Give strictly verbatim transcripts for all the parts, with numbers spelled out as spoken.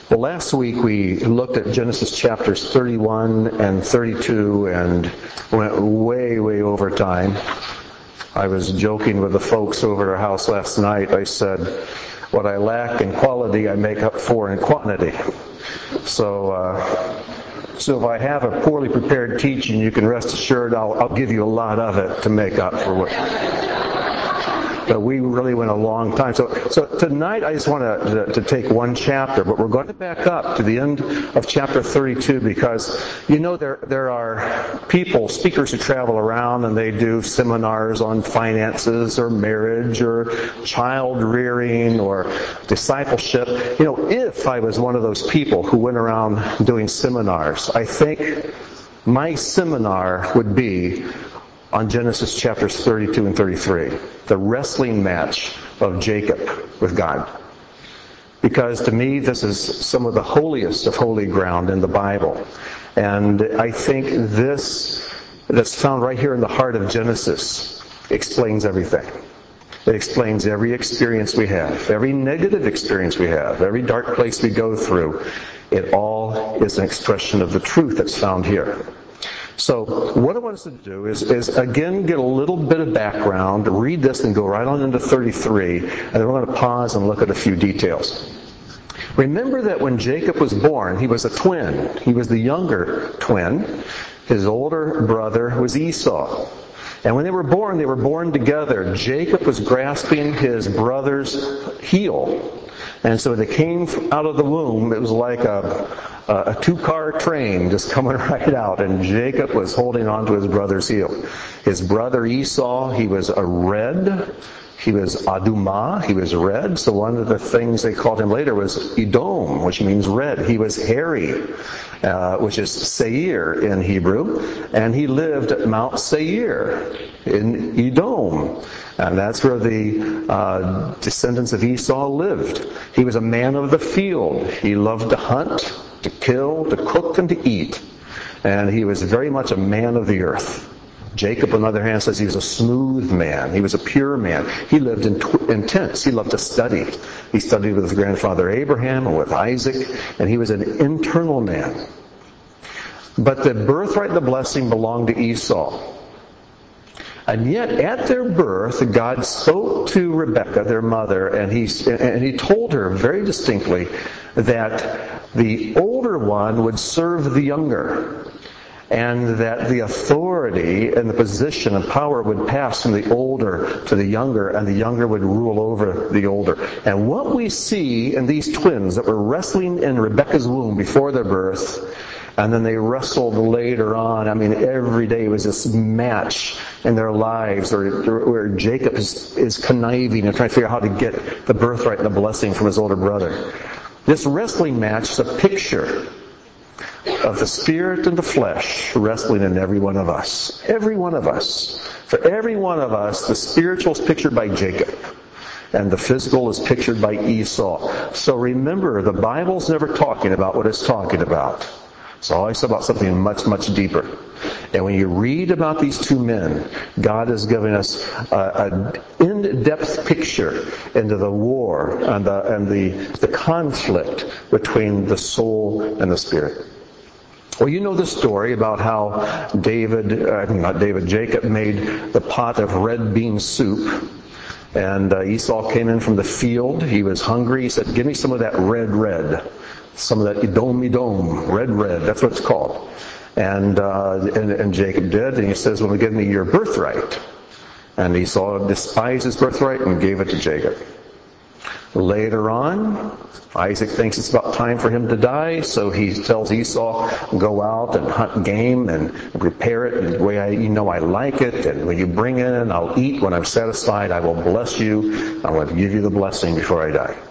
Well, last week we looked at Genesis chapters thirty-one and thirty-two and went way, way over time. I was joking with the folks over at our house last night. I said, what I lack in quality, I make up for in quantity. So, uh, so if I have a poorly prepared teaching, you can rest assured I'll, I'll give you a lot of it to make up for what... But we really went a long time. So, so tonight I just want to, to take one chapter, but we're going to back up to the end of chapter thirty-two because, you know, there there are people, speakers who travel around and they do seminars on finances or marriage or child rearing or discipleship. You know, if I was one of those people who went around doing seminars, I think my seminar would be on Genesis chapters thirty-two and thirty-three, the wrestling match of Jacob with God. Because to me, this is some of the holiest of holy ground in the Bible. And I think this, that's found right here in the heart of Genesis, explains everything. It explains every experience we have, every negative experience we have, every dark place we go through. It all is an expression of the truth that's found here. So what I want us to do is, is again get a little bit of background, read this and go right on into thirty-three, and then we're going to pause and look at a few details. Remember that when Jacob was born, he was a twin. He was the younger twin. His older brother was Esau. And when they were born, they were born together. Jacob was grasping his brother's heel. And so they came out of the womb, it was like a... a two-car train just coming right out, and Jacob was holding on to his brother's heel. His brother Esau, he was a red, he was Adumah, he was red, so one of the things they called him later was Edom, which means red. He was hairy, uh, which is Seir in Hebrew, and he lived at Mount Seir in Edom. And that's where the uh, descendants of Esau lived. He was a man of the field. He loved to hunt, to kill, to cook, and to eat. And he was very much a man of the earth. Jacob, on the other hand, says he was a smooth man. He was a pure man. He lived in, tw- in tents. He loved to study. He studied with his grandfather Abraham and with Isaac, and he was an internal man. But the birthright and the blessing belonged to Esau. And yet, at their birth, God spoke to Rebekah, their mother, and he, and he told her very distinctly that the older one would serve the younger, and that the authority and the position and power would pass from the older to the younger, and the younger would rule over the older. And what we see in these twins that were wrestling in Rebekah's womb before their birth, and then they wrestled later on. I mean, every day was this match in their lives where, where Jacob is, is conniving and trying to figure out how to get the birthright and the blessing from his older brother. This wrestling match is a picture of the spirit and the flesh wrestling in every one of us. Every one of us. For every one of us, the spiritual is pictured by Jacob, and the physical is pictured by Esau. So remember, the Bible's never talking about what it's talking about. It's always about something much, much deeper. And when you read about these two men, God is giving us an in-depth picture into the war and the, and the, the conflict between the soul and the spirit. Well, you know the story about how David, uh, not David, Jacob made the pot of red bean soup. And uh, Esau came in from the field. He was hungry. He said, give me some of that red, red. Some of that Edom, Edom, red, red. That's what it's called. And, uh, and and Jacob did. And he says, well, give me your birthright. And Esau despised his birthright and gave it to Jacob. Later on, Isaac thinks it's about time for him to die, so he tells Esau, go out and hunt game and prepare it in the way I, you know I like it, and when you bring it in, I'll eat. When I'm satisfied, I will bless you. I will give you the blessing before I die.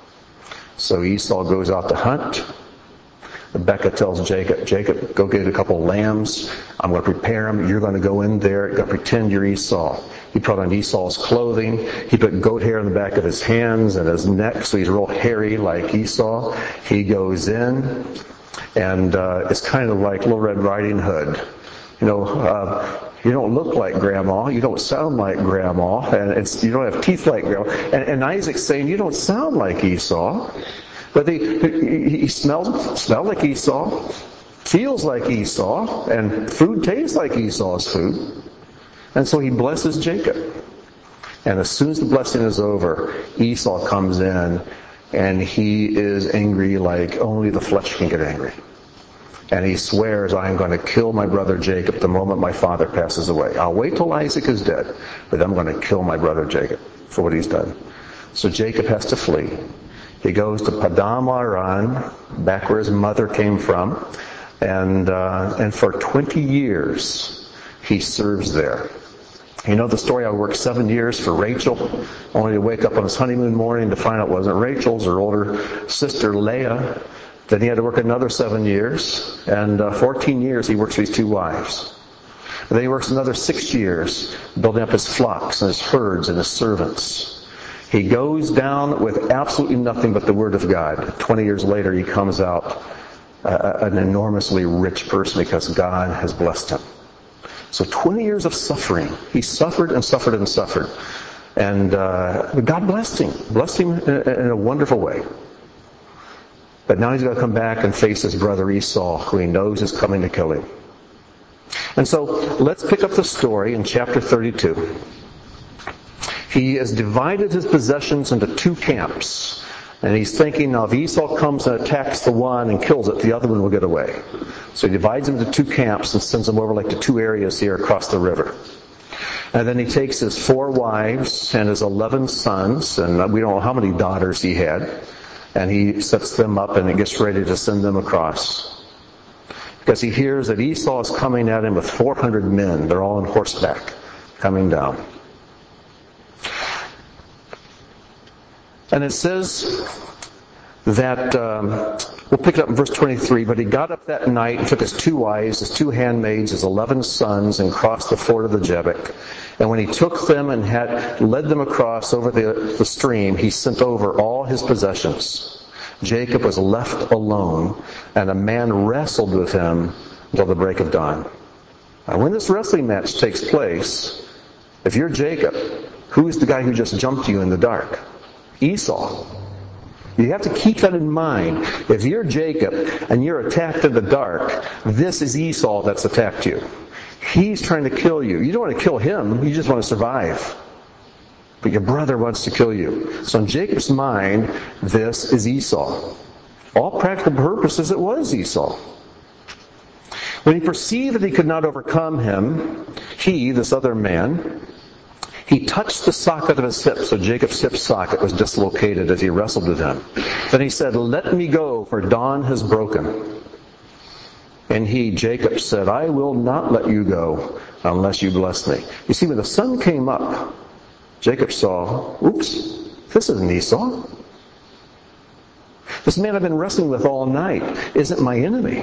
So Esau goes out to hunt. Rebekah tells Jacob, Jacob, go get a couple of lambs. I'm going to prepare them. You're going to go in there. You're going to pretend you're Esau. He put on Esau's clothing. He put goat hair on the back of his hands and his neck, so he's real hairy like Esau. He goes in, and uh, it's kind of like Little Red Riding Hood. You know, uh, you don't look like Grandma. You don't sound like Grandma. And it's, you don't have teeth like Grandma. And, and Isaac's saying, you don't sound like Esau. But he, he, he smells, smells like Esau, feels like Esau, and food tastes like Esau's food. And so he blesses Jacob. And as soon as the blessing is over, Esau comes in, and he is angry like only the flesh can get angry. And he swears, I am going to kill my brother Jacob the moment my father passes away. I'll wait till Isaac is dead, but I'm going to kill my brother Jacob for what he's done. So Jacob has to flee. He goes to Padam Aram, back where his mother came from, and uh, and for twenty years he serves there. You know the story, I worked seven years for Rachel, only to wake up on his honeymoon morning to find out it wasn't Rachel's, her older sister Leah. Then he had to work another seven years, and uh, fourteen years he works for his two wives. And then he works another six years, building up his flocks and his herds and his servants. He goes down with absolutely nothing but the Word of God. Twenty years later he comes out uh, an enormously rich person because God has blessed him. So twenty years of suffering. He suffered and suffered and suffered. And uh, God blessed him. Blessed him in a, in a wonderful way. But now he's got to come back and face his brother Esau, who he knows is coming to kill him. And so let's pick up the story in chapter thirty-two. He has divided his possessions into two camps. And he's thinking, now if Esau comes and attacks the one and kills it, the other one will get away. So he divides them into two camps and sends them over like to two areas here across the river. And then he takes his four wives and his eleven sons, and we don't know how many daughters he had, and he sets them up and he gets ready to send them across. Because he hears that Esau is coming at him with four hundred men. They're all on horseback coming down. And it says that, um, we'll pick it up in verse twenty-three, but he got up that night and took his two wives, his two handmaids, his eleven sons, and crossed the ford of the Jabbok. And when he took them and had led them across over the, the stream, he sent over all his possessions. Jacob was left alone, and a man wrestled with him until the break of dawn. Now, when this wrestling match takes place, if you're Jacob, who is the guy who just jumped you in the dark? Esau. You have to keep that in mind. If you're Jacob and you're attacked in the dark, this is Esau that's attacked you. He's trying to kill you. You don't want to kill him, you just want to survive. But your brother wants to kill you. So in Jacob's mind, this is Esau. All practical purposes, it was Esau. When he perceived that he could not overcome him, he, this other man, he touched the socket of his hip, so Jacob's hip socket was dislocated as he wrestled with him. Then he said, "Let me go, for dawn has broken." And he, Jacob, said, "I will not let you go unless you bless me." You see, when the sun came up, Jacob saw, oops, this isn't Esau. This man I've been wrestling with all night isn't my enemy.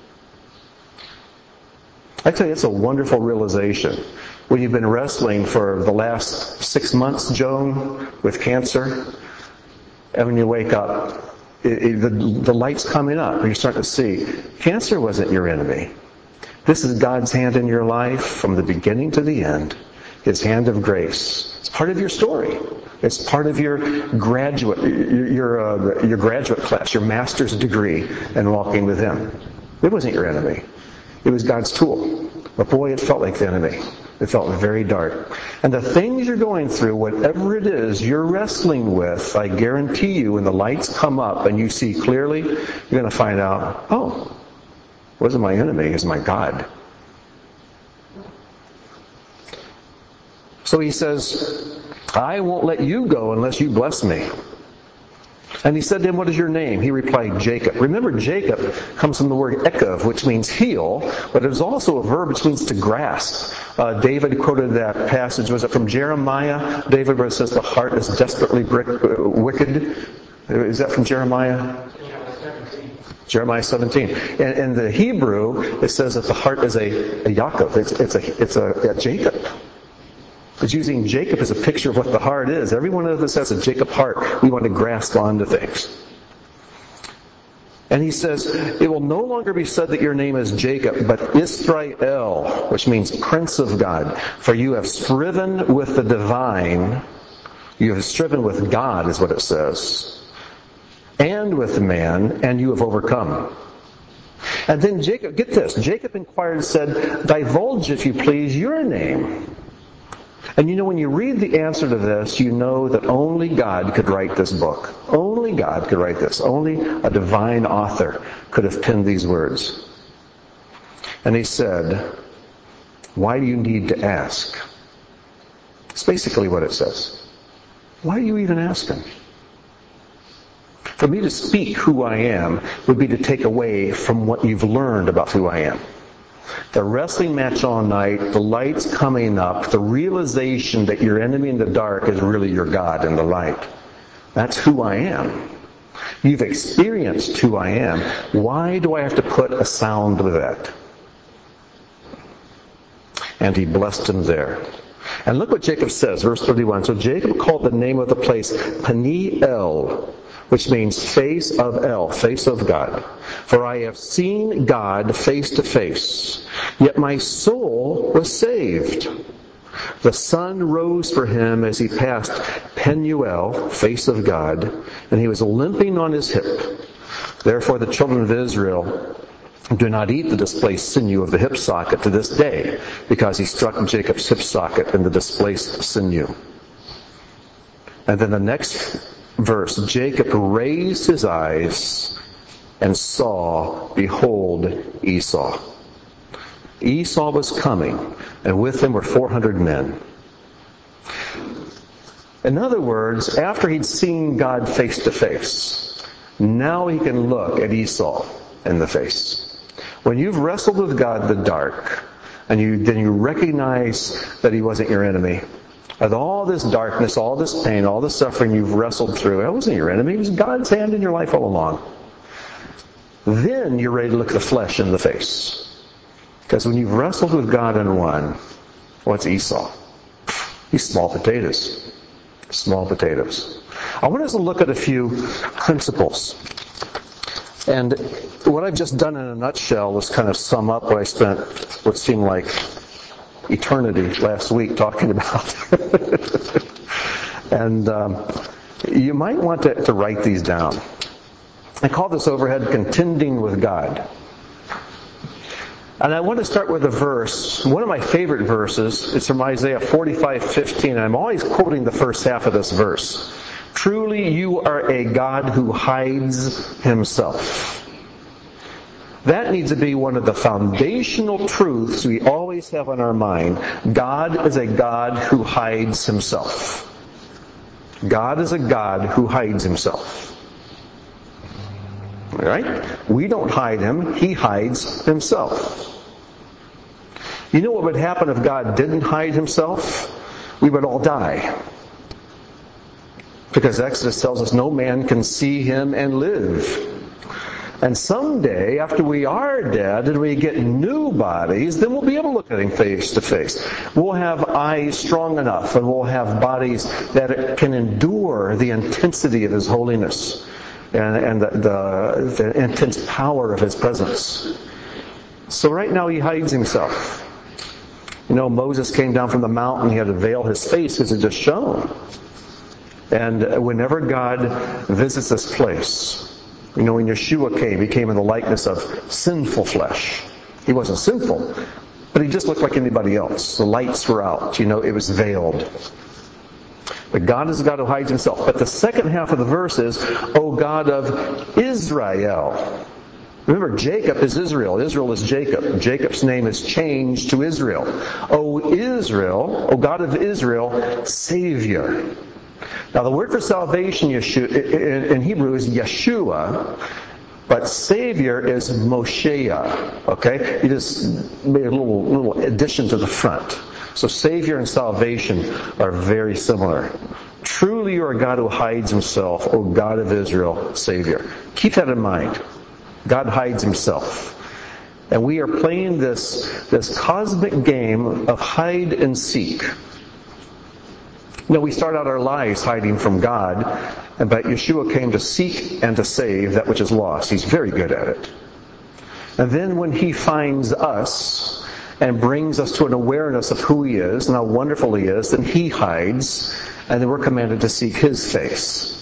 I tell you, it's a wonderful realization. When you've been wrestling for the last six months, Joan, with cancer, and when you wake up, it, it, the, the light's coming up, and you're starting to see, cancer wasn't your enemy. This is God's hand in your life from the beginning to the end. His hand of grace. It's part of your story. It's part of your graduate, your your, uh, your graduate class, your master's degree, and walking with Him. It wasn't your enemy. It was God's tool. But boy, it felt like the enemy. It felt very dark. And the things you're going through, whatever it is you're wrestling with, I guarantee you, when the lights come up and you see clearly, you're going to find out, oh, it wasn't my enemy, it was my God. So he says, "I won't let you go unless you bless me." And he said to him, "What is your name?" He replied, "Jacob." Remember, Jacob comes from the word ekov, which means heel, but it is also a verb which means to grasp. Uh, David quoted that passage. Was it from Jeremiah, David, where it says the heart is desperately brick, uh, wicked? Is that from Jeremiah? Jeremiah seventeen. And in the Hebrew, it says that the heart is a, a Yaakov. It's, it's, a, it's a, a Jacob. It's using Jacob as a picture of what the heart is. Every one of us has a Jacob heart. We want to grasp onto things. And he says, "It will no longer be said that your name is Jacob, but Israel," which means Prince of God. "For you have striven with the divine." You have striven with God, is what it says. and with man, and you have overcome. And then Jacob, get this, Jacob inquired and said, divulge, if you please, your name. And you know, when you read the answer to this, you know that only God could write this book. Only God could write this. Only a divine author could have penned these words. And he said, why do you need to ask? It's basically what it says. Why are you even asking? For me to speak who I am would be to take away from what you've learned about who I am. The wrestling match all night, the lights coming up, the realization that your enemy in the dark is really your God in the light. That's who I am. You've experienced who I am. Why do I have to put a sound with that? And he blessed him there. And look what Jacob says, verse thirty-one. So Jacob called the name of the place Peniel, which means face of El, face of God. For I have seen God face to face, yet my soul was saved. The sun rose for him as he passed Penuel, face of God, and he was limping on his hip. Therefore the children of Israel do not eat the displaced sinew of the hip socket to this day, because he struck Jacob's hip socket in the displaced sinew. And then the next verse, Jacob raised his eyes and saw, behold, Esau. Esau was coming, and with him were four hundred men. In other words, after he'd seen God face to face, now he can look at Esau in the face. When you've wrestled with God in the dark, and you then you recognize that he wasn't your enemy, with all this darkness, all this pain, all the suffering you've wrestled through, that wasn't your enemy. It was God's hand in your life all along. Then you're ready to look the flesh in the face. Because when you've wrestled with God and won, what's Esau? He's small potatoes. Small potatoes. I want us to look at a few principles. And what I've just done in a nutshell was kind of sum up what I spent what seemed like eternity last week talking about. And um, you might want to, to write these down. I call this overhead contending with God. And I want to start with a verse, one of my favorite verses. It's from Isaiah forty-five fifteen. I'm always quoting the first half of this verse. Truly you are a God who hides himself. That needs to be one of the foundational truths we always have on our mind. God is a God who hides himself. God is a God who hides himself. All right? We don't hide him. He hides himself. You know what would happen if God didn't hide himself? We would all die. Because Exodus tells us no man can see him and live. And someday, after we are dead and we get new bodies, then we'll be able to look at him face to face. We'll have eyes strong enough and we'll have bodies that can endure the intensity of his holiness and, and the, the, the intense power of his presence. So right now he hides himself. You know, Moses came down from the mountain, he had to veil his face because it just shone. And whenever God visits this place, you know, when Yeshua came, he came in the likeness of sinful flesh. He wasn't sinful, but he just looked like anybody else. The lights were out, you know, it was veiled. But God is a God who hides himself. But the second half of the verse is, O God of Israel. Remember, Jacob is Israel. Israel is Jacob. Jacob's name is changed to Israel. O Israel, O God of Israel, Savior. Now the word for salvation in Hebrew is Yeshua, but Savior is Moshiach. Okay? He just made a little, little addition to the front. So Savior and salvation are very similar. Truly you are a God who hides himself, O God of Israel, Savior. Keep that in mind. God hides himself. And we are playing this, this cosmic game of hide and seek. You know, we start out our lives hiding from God, but Yeshua came to seek and to save that which is lost. He's very good at it. And then when he finds us and brings us to an awareness of who he is and how wonderful he is, then he hides, and then we're commanded to seek his face.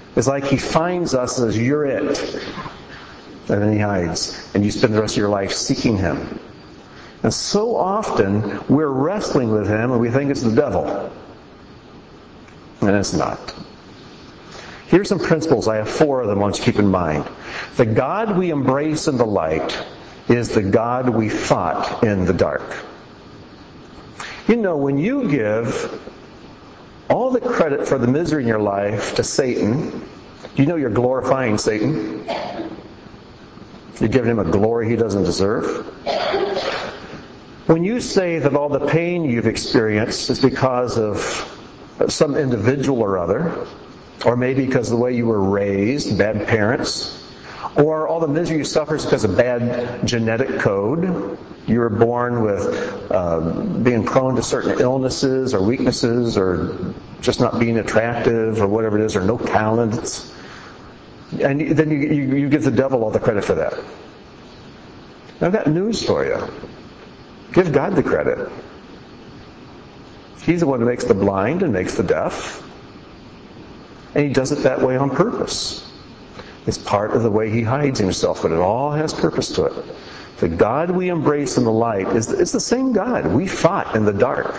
It's like he finds us as you're it. And then he hides. And you spend the rest of your life seeking him. And so often, we're wrestling with him and we think it's the devil. And it's not. Here's some principles. I have four of them I want you to keep in mind. The God we embrace in the light is the God we fought in the dark. You know, when you give all the credit for the misery in your life to Satan, you know you're glorifying Satan. You're giving him a glory he doesn't deserve. When you say that all the pain you've experienced is because of some individual or other, or maybe because of the way you were raised, bad parents, or all the misery you suffer is because of bad genetic code. You were born with uh, being prone to certain illnesses or weaknesses, or just not being attractive, or whatever it is, or no talents. And then you, you, you give the devil all the credit for that. I've got news for you. Give God the credit. He's the one who makes the blind and makes the deaf. And he does it that way on purpose. It's part of the way he hides himself, but it all has purpose to it. The God we embrace in the light is it's the same God we fought in the dark.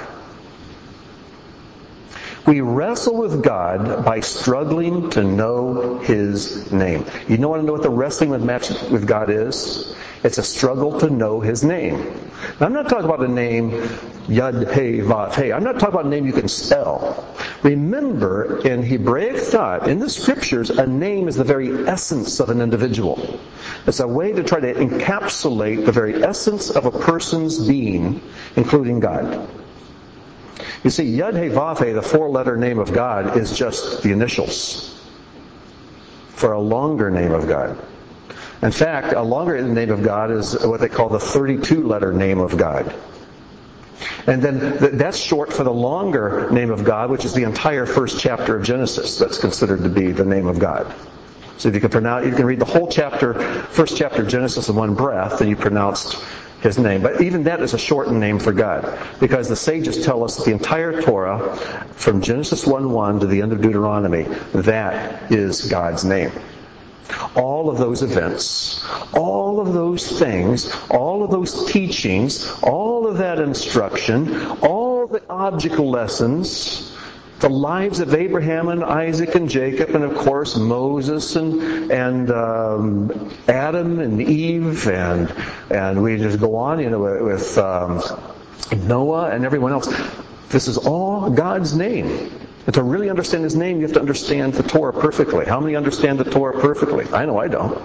We wrestle with God by struggling to know his name. You know want to know what the wrestling with match with God is? It's a struggle to know his name. Now, I'm not talking about a name, Yud, Hey, Vav, Hey. I'm not talking about a name you can spell. Remember, in Hebraic thought, in the Scriptures, a name is the very essence of an individual. It's a way to try to encapsulate the very essence of a person's being, including God. You see, Yud, Hey, Vav, Hey, the four-letter name of God, is just the initials for a longer name of God. In fact, a longer name of God is what they call the thirty-two letter name of God. And then that's short for the longer name of God, which is the entire first chapter of Genesis. That's considered to be the name of God. So if you can pronounce, you can read the whole chapter, first chapter of Genesis in one breath, and you pronounced his name. But even that is a shortened name for God, because the sages tell us that the entire Torah, from Genesis one one to the end of Deuteronomy, that is God's name. All of those events, all of those things, all of those teachings, all of that instruction, all the object lessons, the lives of Abraham and Isaac and Jacob, and of course Moses and and um, Adam and Eve, and and we just go on, you know, with um, Noah and everyone else. This is all God's name. And to really understand his name, you have to understand the Torah perfectly. How many understand the Torah perfectly? I know I don't.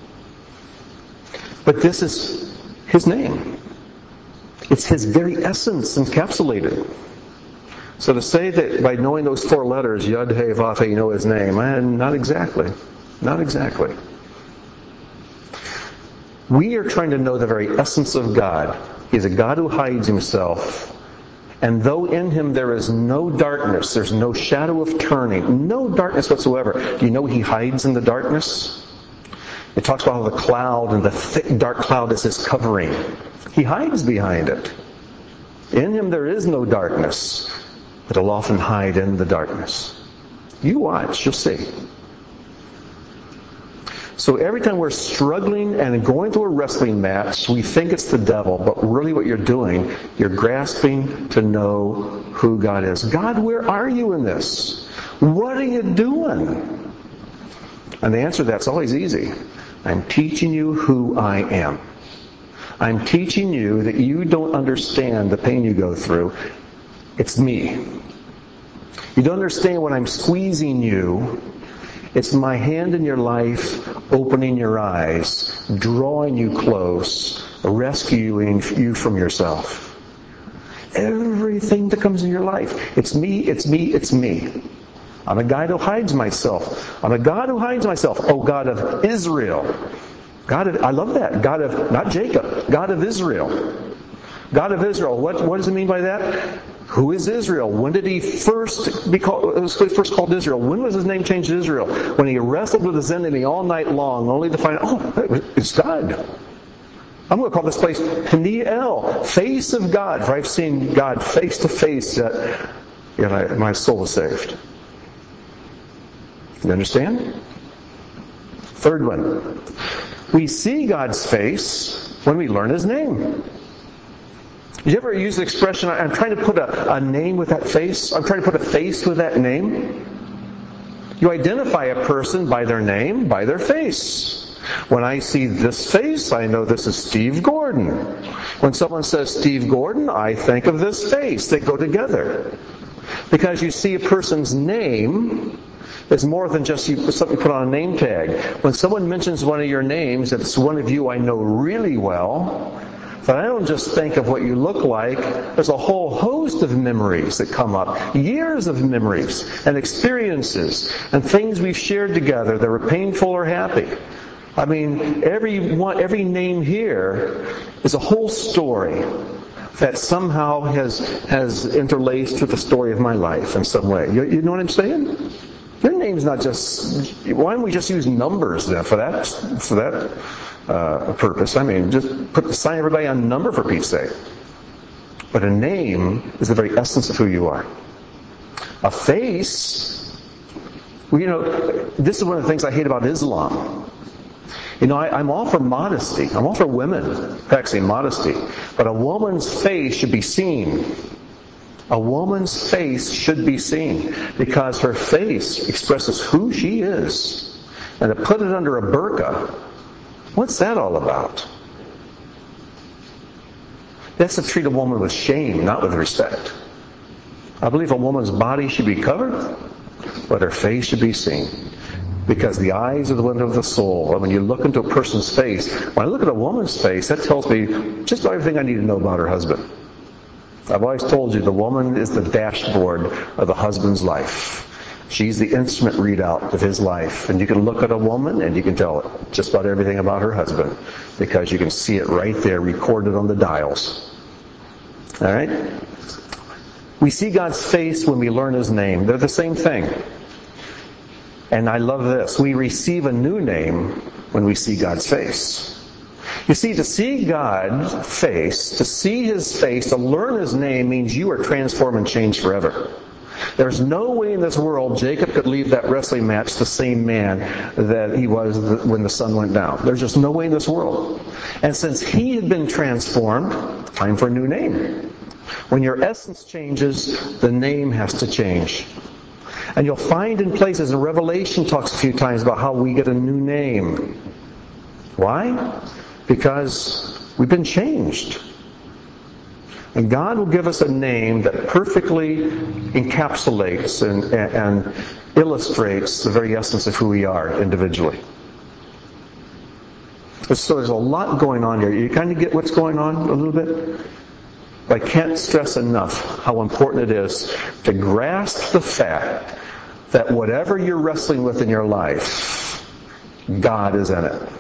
But this is his name. It's his very essence encapsulated. So to say that by knowing those four letters, Yud, Hey, Vav, Hey, you know his name, eh, not exactly. Not exactly. We are trying to know the very essence of God. He's a God who hides himself. And though in him there is no darkness, there's no shadow of turning, no darkness whatsoever. Do you know he hides in the darkness? It talks about the cloud, and the thick dark cloud is his covering. He hides behind it. In him there is no darkness, but he'll often hide in the darkness. You watch, you'll see. So every time we're struggling and going through a wrestling match, we think it's the devil, but really what you're doing, you're grasping to know who God is. God, where are you in this? What are you doing? And the answer to that's always easy. I'm teaching you who I am. I'm teaching you that you don't understand the pain you go through. It's me. You don't understand when I'm squeezing you. It's my hand in your life, opening your eyes, drawing you close, rescuing you from yourself. Everything that comes in your life, it's me, it's me, it's me. I'm a God who hides myself. I'm a God who hides myself. Oh, God of Israel. God of, I love that. God of, not Jacob, God of Israel. God of Israel. What, what does it mean by that? Who is Israel? When did he first be called, was first called Israel? When was his name changed to Israel? When he wrestled with his enemy all night long, only to find, oh, it's God. I'm going to call this place Peniel, face of God, for I've seen God face to face, yet, yet I, my soul is saved. You understand? Third one. We see God's face when we learn His name. Did you ever use the expression, I'm trying to put a, a name with that face? I'm trying to put a face with that name? You identify a person by their name, by their face. When I see this face, I know this is Steve Gordon. When someone says Steve Gordon, I think of this face. They go together. Because you see a person's name is more than just you, something you put on a name tag. When someone mentions one of your names, if it's one of you I know really well, but I don't just think of what you look like. There's a whole host of memories that come up. Years of memories and experiences and things we've shared together that were painful or happy. I mean, every one, every name here is a whole story that somehow has has interlaced with the story of my life in some way. You, you know what I'm saying? Your name's not just... Why don't we just use numbers then for that for that uh, purpose? I mean, just put sign everybody on a number for Pete's sake. But a name is the very essence of who you are. A face... Well, you know, this is one of the things I hate about Islam. You know, I, I'm all for modesty. I'm all for women practicing modesty. But a woman's face should be seen. A woman's face should be seen because her face expresses who she is. And to put it under a burqa, what's that all about? That's to treat a woman with shame, not with respect. I believe a woman's body should be covered, but her face should be seen. Because the eyes are the window of the soul. And when you look into a person's face, when I look at a woman's face, that tells me just about everything I need to know about her husband. I've always told you the woman is the dashboard of the husband's life. She's the instrument readout of his life. And you can look at a woman and you can tell just about everything about her husband because you can see it right there recorded on the dials. All right? We see God's face when we learn His name. They're the same thing. And I love this. We receive a new name when we see God's face. You see, to see God's face, to see His face, to learn His name means you are transformed and changed forever. There's no way in this world Jacob could leave that wrestling match the same man that he was when the sun went down. There's just no way in this world. And since he had been transformed, time for a new name. When your essence changes, the name has to change. And you'll find in places, and Revelation talks a few times about how we get a new name. Why? Because we've been changed. And God will give us a name that perfectly encapsulates and, and, and illustrates the very essence of who we are individually. So there's a lot going on here. You kind of get what's going on a little bit? But I can't stress enough how important it is to grasp the fact that whatever you're wrestling with in your life, God is in it.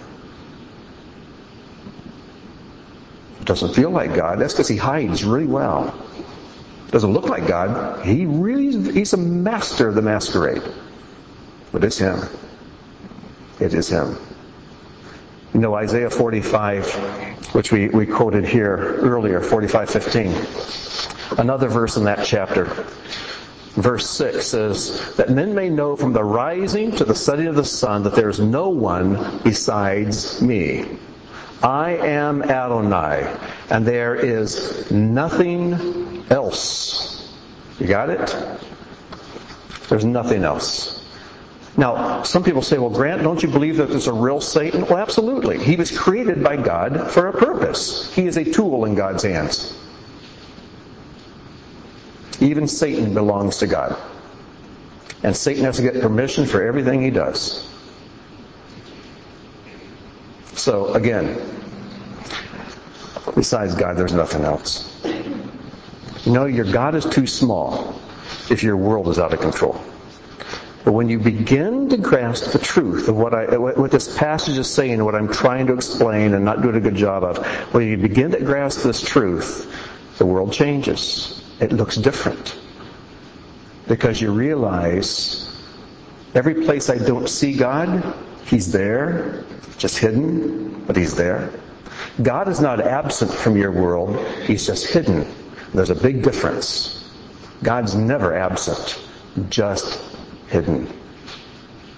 It doesn't feel like God. That's because He hides really well. It doesn't look like God. He really, He's a master of the masquerade. But it's Him. It is Him. You know, Isaiah forty-five, which we, we quoted here earlier, forty-five fifteen. Another verse in that chapter. Verse six says, that men may know from the rising to the setting of the sun that there is no one besides me. I am Adonai, and there is nothing else. You got it? There's nothing else. Now, some people say, well, Grant, don't you believe that there's a real Satan? Well, absolutely. He was created by God for a purpose. He is a tool in God's hands. Even Satan belongs to God. And Satan has to get permission for everything he does. So, again, besides God, there's nothing else. You know, your God is too small if your world is out of control. But when you begin to grasp the truth of what I, what this passage is saying, what I'm trying to explain and not doing a good job of, when you begin to grasp this truth, the world changes. It looks different. Because you realize every place I don't see God, He's there, just hidden, but He's there. God is not absent from your world, He's just hidden. There's a big difference. God's never absent, just hidden.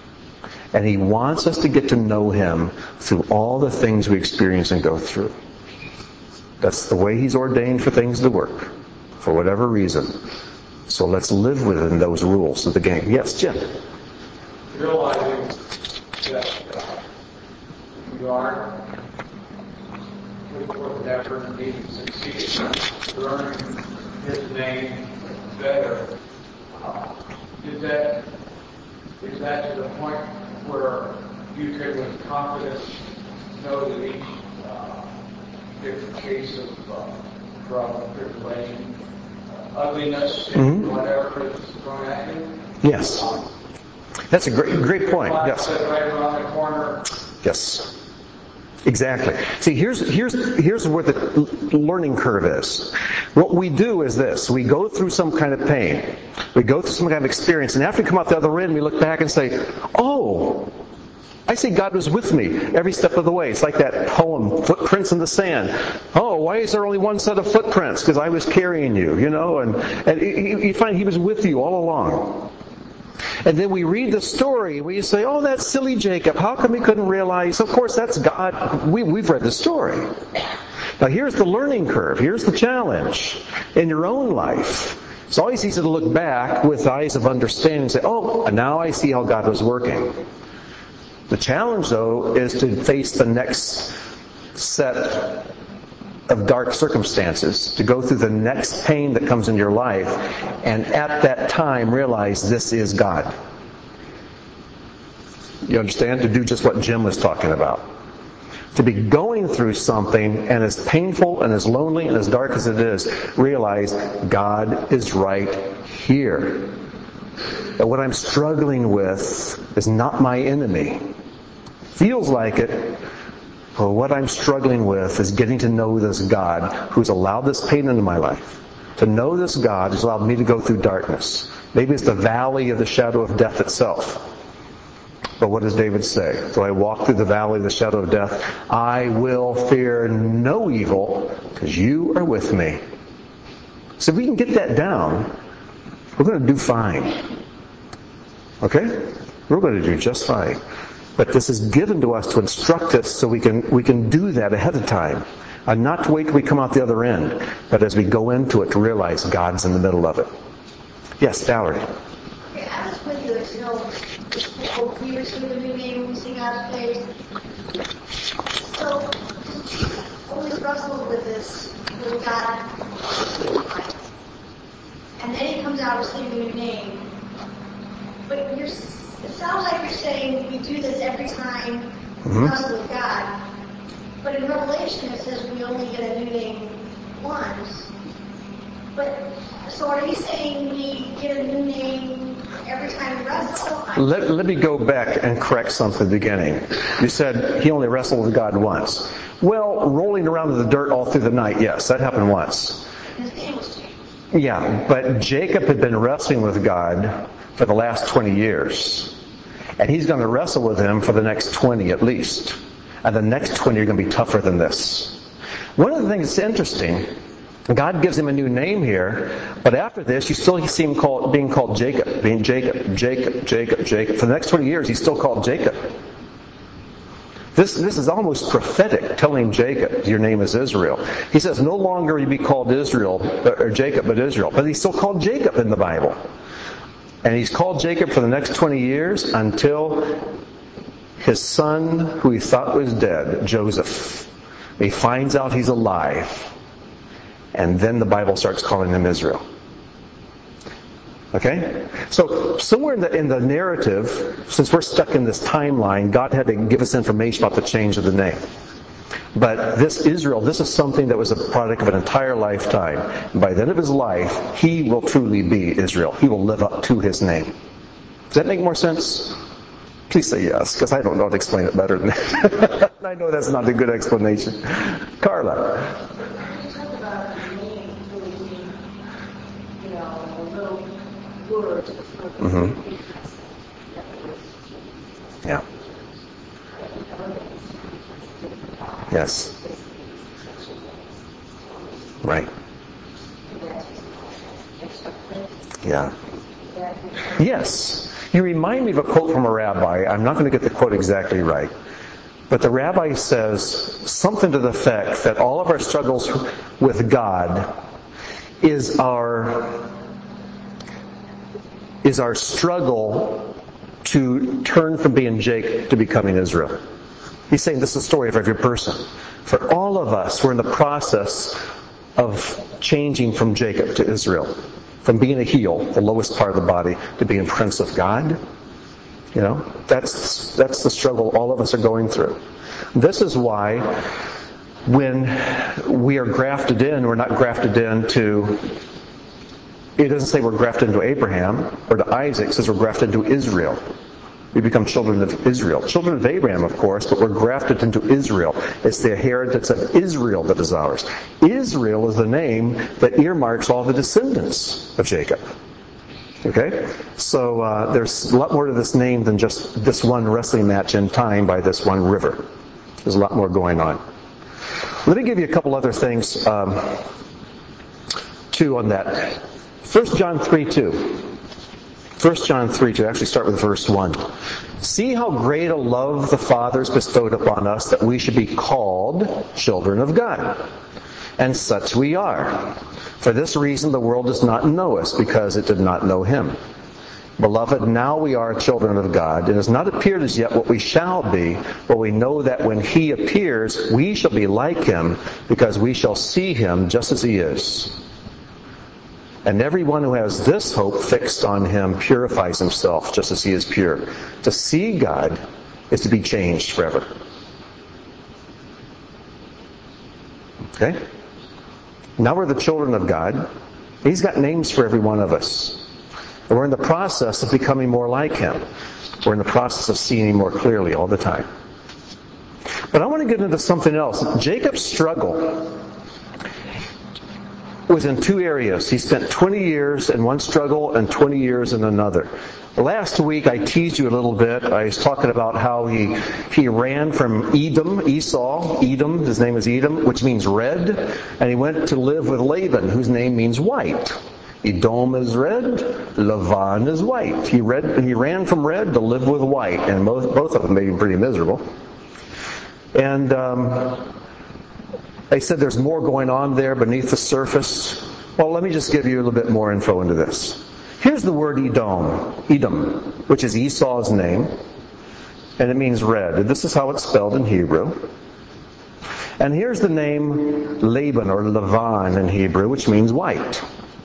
And He wants us to get to know Him through all the things we experience and go through. That's the way He's ordained for things to work, for whatever reason. So let's live within those rules of the game. Yes, Jim? Realizing that uh, you are putting forth an effort and need to succeed, learning His name better. Uh, is that is that to the point where you can, with confidence, know that each uh, different case of uh, trouble, tribulation, uh, ugliness, mm-hmm. whatever is thrown at you? Yes. That's a great, great point. Yes. Right around the corner. Yes. Exactly. See, here's here's here's where the learning curve is. What we do is this: we go through some kind of pain, we go through some kind of experience, and after we come out the other end, we look back and say, "Oh, I see God was with me every step of the way." It's like that poem, "Footprints in the Sand." Oh, why is there only one set of footprints? Because I was carrying you, you know, and and you find He was with you all along. And then we read the story, and we say, "Oh, that's silly Jacob. How come he couldn't realize?" Of course, that's God. We, we've read the story. Now, here's the learning curve. Here's the challenge in your own life. It's always easy to look back with eyes of understanding and say, "Oh, and now I see how God was working." The challenge, though, is to face the next set of dark circumstances, to go through the next pain that comes in your life, and at that time realize this is God. You understand? To do just what Jim was talking about. To be going through something, and as painful and as lonely and as dark as it is, realize God is right here. That what I'm struggling with is not my enemy. Feels like it. Well, what I'm struggling with is getting to know this God who's allowed this pain into my life. To know this God who's allowed me to go through darkness. Maybe it's the valley of the shadow of death itself. But what does David say? Though I walk through the valley of the shadow of death, I will fear no evil, because you are with me. So if we can get that down, we're going to do fine. Okay? We're going to do just fine. But this is given to us to instruct us so we can we can do that ahead of time. And not to wait till we come out the other end, but as we go into it to realize God's in the middle of it. Yes, Valerie. Okay, I was with you, you know, people, we receive a new name, we see God's face. So, always wrestled with this, with God. And then He comes out receiving a new name. But you're, it sounds like you're saying we do this every time mm-hmm. we wrestle with God. But in Revelation it says we only get a new name once. But so are you saying we get a new name every time we wrestle? Let, let me go back and correct something at the beginning. You said he only wrestled with God once. Well, rolling around in the dirt all through the night, yes, that happened once. His name was changed. Yeah, but Jacob had been wrestling with God for the last twenty years. And he's going to wrestle with him for the next twenty at least. And the next twenty are going to be tougher than this. One of the things that's interesting, God gives him a new name here, but after this you still see him called, being called Jacob, being Jacob, Jacob, Jacob, Jacob. For the next twenty years he's still called Jacob. This, this is almost prophetic, telling Jacob, your name is Israel. He says, no longer will you be called Israel, or Jacob, but Israel. But he's still called Jacob in the Bible. And he's called Jacob for the next twenty years until his son, who he thought was dead, Joseph, he finds out he's alive. And then the Bible starts calling him Israel. Okay? So somewhere in the, in the narrative, since we're stuck in this timeline, God had to give us information about the change of the name. But this Israel, this is something that was a product of an entire lifetime. And by the end of his life, he will truly be Israel. He will live up to his name. Does that make more sense? Please say yes, because I don't know how to explain it better than that. I know that's not a good explanation. Carla. You talk about the name really being, you know, a little word. Mm-hmm. Yeah. Yes. Right. Yeah. Yes. You remind me of a quote from a rabbi. I'm not going to get the quote exactly right. But the rabbi says something to the effect that all of our struggles with God is our, is our struggle to turn from being Jacob to becoming Israel. He's saying this is the story of every person. For all of us, we're in the process of changing from Jacob to Israel. From being a heel, the lowest part of the body, to being Prince of God. You know, that's that's the struggle all of us are going through. This is why when we are grafted in, we're not grafted into, it doesn't say we're grafted into Abraham or to Isaac, it says we're grafted into Israel. We become children of Israel. Children of Abraham, of course, but we're grafted into Israel. It's the inheritance of Israel that is ours. Israel is the name that earmarks all the descendants of Jacob. Okay? So uh, there's a lot more to this name than just this one wrestling match in time by this one river. There's a lot more going on. Let me give you a couple other things, um, too, on that. First John three two. First John three two, actually start with verse one. See how great a love the Father has bestowed upon us that we should be called children of God. And such we are. For this reason the world does not know us, because it did not know Him. Beloved, now we are children of God. It has not appeared as yet what we shall be, but we know that when He appears, we shall be like Him, because we shall see Him just as He is. And everyone who has this hope fixed on Him purifies himself just as He is pure. To see God is to be changed forever. Okay? Now we're the children of God. He's got names for every one of us. And we're in the process of becoming more like Him. We're in the process of seeing Him more clearly all the time. But I want to get into something else. Jacob's struggle was in two areas. He spent twenty years in one struggle and twenty years in another. Last week I teased you a little bit. I was talking about how he he ran from Edom, Esau, Edom, his name is Edom, which means red, and he went to live with Laban, whose name means white. Edom is red, Lavan is white. He read, he ran from red to live with white, and both, both of them made him pretty miserable. And um, they said there's more going on there beneath the surface. Well, let me just give you a little bit more info into this. Here's the word Edom, Edom, which is Esau's name, and it means red. This is how it's spelled in Hebrew. And here's the name Laban, or Lavan in Hebrew, which means white.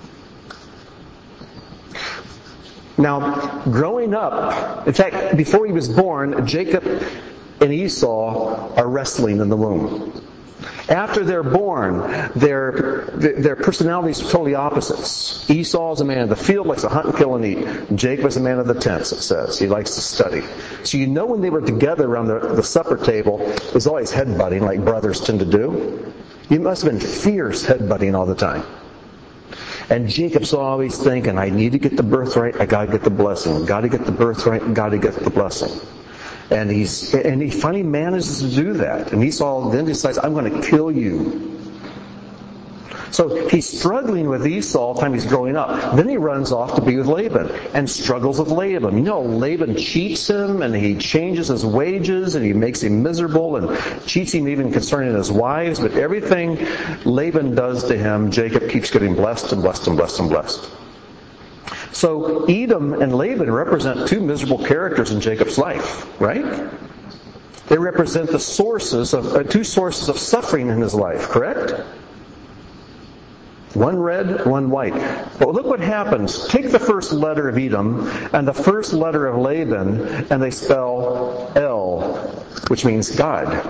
Now, growing up, in fact, before he was born, Jacob and Esau are wrestling in the womb. After they're born, their their personalities are totally opposites. Esau is a man of the field, likes to hunt and kill and eat. Jacob is a man of the tents, it says. He likes to study. So you know when they were together around the, the supper table, it was always headbutting like brothers tend to do. It must have been fierce headbutting all the time. And Jacob's always thinking, I need to get the birthright, I got to get the blessing. Got to get the birthright, got to get the blessing. And he's and he finally manages to do that. And Esau then decides, I'm going to kill you. So he's struggling with Esau all the time he's growing up. Then he runs off to be with Laban and struggles with Laban. You know, Laban cheats him and he changes his wages and he makes him miserable and cheats him even concerning his wives. But everything Laban does to him, Jacob keeps getting blessed and blessed and blessed and blessed. So Edom and Laban represent two miserable characters in Jacob's life, right? They represent the sources of uh, two sources of suffering in his life, correct? One red, one white. But look what happens. Take the first letter of Edom and the first letter of Laban, and they spell El, which means God.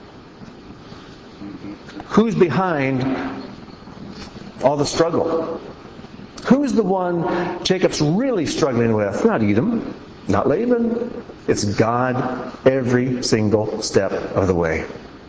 Who's behind all the struggle? Who's the one Jacob's really struggling with? Not Edom, not Laban. It's God every single step of the way.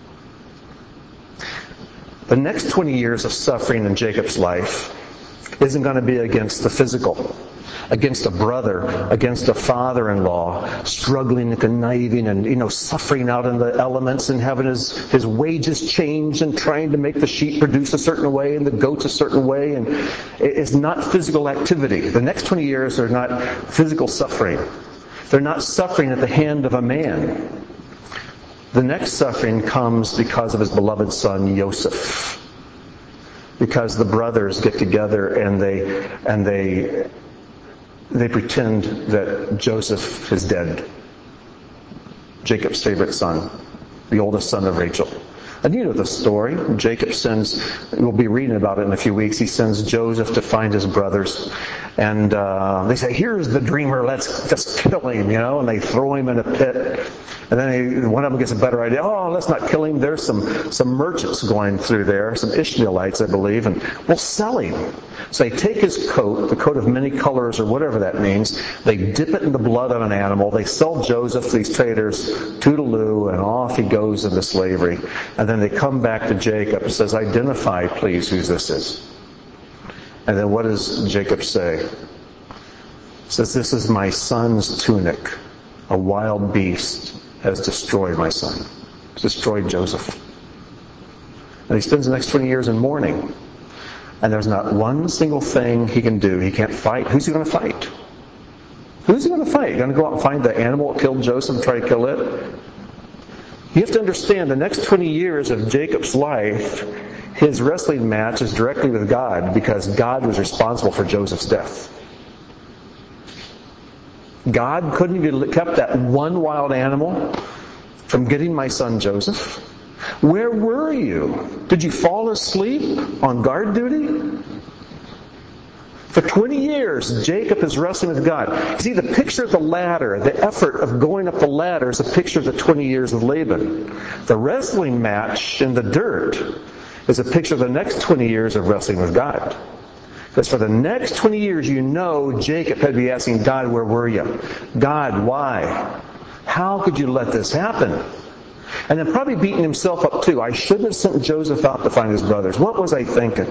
The next twenty years of suffering in Jacob's life isn't going to be against the physical. against a brother, against a father-in-law, struggling and conniving and, you know, suffering out in the elements and having his, his wages changed and trying to make the sheep produce a certain way and the goats a certain way. And it's not physical activity. The next twenty years are not physical suffering. They're not suffering at the hand of a man. The next suffering comes because of his beloved son, Joseph. Because the brothers get together and they and they they pretend that Joseph is dead. Jacob's favorite son, the oldest son of Rachel. And you know the story. Jacob sends, we'll be reading about it in a few weeks, he sends Joseph to find his brothers. And uh, they say, here's the dreamer, let's just kill him, you know, and they throw him in a pit. And then he, one of them gets a better idea. Oh, let's not kill him. There's some, some merchants going through there, some Ishmaelites, I believe, and we'll sell him. So they take his coat, the coat of many colors or whatever that means. They dip it in the blood of an animal. They sell Joseph, these traders, toodaloo, and off he goes into slavery. And then they come back to Jacob and says, identify, please, who this is. And then what does Jacob say? He says, this is my son's tunic. A wild beast has destroyed my son. It's destroyed Joseph. And he spends the next twenty years in mourning. And there's not one single thing he can do. He can't fight. Who's he going to fight? Who's he going to fight? Going to go out and find the animal that killed Joseph and try to kill it? You have to understand the next twenty years of Jacob's life, his wrestling match is directly with God because God was responsible for Joseph's death. God couldn't have kept that one wild animal from getting my son Joseph. Where were you? Did you fall asleep on guard duty? For twenty years, Jacob is wrestling with God. See, the picture of the ladder, the effort of going up the ladder is a picture of the twenty years of Laban. The wrestling match in the dirt is a picture of the next twenty years of wrestling with God. Because for the next twenty years, you know Jacob had to be asking God, where were you? God, why? How could you let this happen? And then probably beating himself up too. I shouldn't have sent Joseph out to find his brothers. What was I thinking?